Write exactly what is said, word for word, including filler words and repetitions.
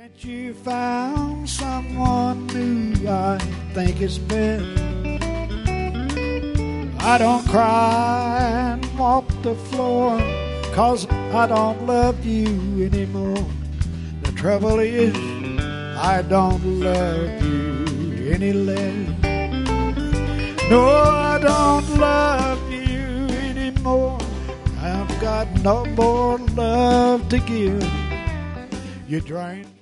Since you found someone new, I think it's best I don't cry and walk the floor, 'cause I don't love you anymore. The trouble is, I don't love you any less. No, I don't love you anymore. I've got no more love to give. You drain